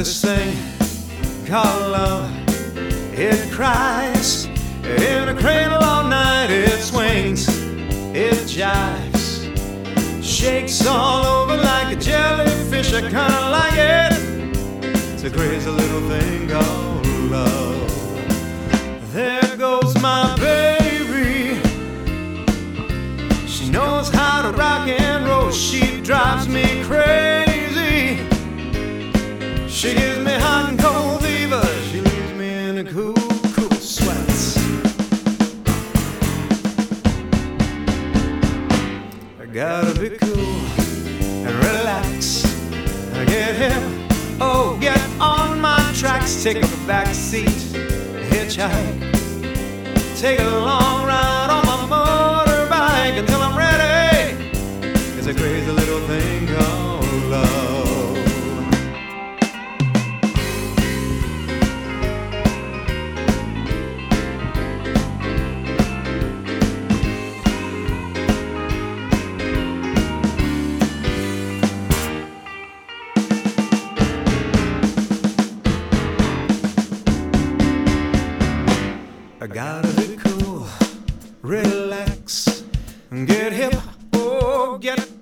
This thing called love, it cries in a cradle all night. It swings, it jives, shakes all over like a jellyfish. I kinda like it. It's a crazy little thing called love. There goes my baby. She knows how to rock and roll. She drives me crazy. She gives me hot and cold fever. She leaves me in a cool, cool sweats. I gotta be cool and relax. Get hip, oh, get on my tracks. Take a back seat, hitchhike. Take a long ride on my motorbike until I'm ready. It's a crazy little thing called love. I gotta be cool, relax, get hip, oh, get